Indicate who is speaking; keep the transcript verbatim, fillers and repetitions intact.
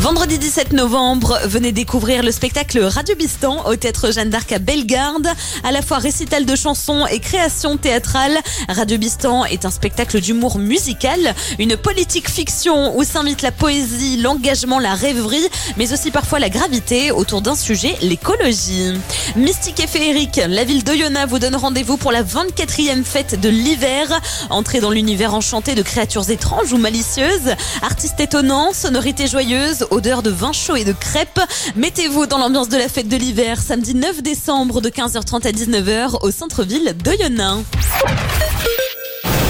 Speaker 1: Vendredi dix-sept novembre, venez découvrir le spectacle Radio Bistan au Théâtre Jeanne d'Arc à Bellegarde. À la fois récital de chansons et création théâtrale, Radio Bistan est un spectacle d'humour musical, une politique fiction où s'invite la poésie, l'engagement, la rêverie, mais aussi parfois la gravité autour d'un sujet, l'écologie. Mystique et féerique, la ville d'Oyonnax vous donne rendez-vous pour la vingt-quatrième fête de l'hiver. Entrez dans l'univers enchanté de créatures étranges ou malicieuses, artistes étonnants, sonorités joyeuses, odeurs de vin chaud et de crêpes. Mettez-vous dans l'ambiance de la fête de l'hiver, samedi neuf décembre de quinze heures trente à dix-neuf heures au centre-ville d'Oyonnax.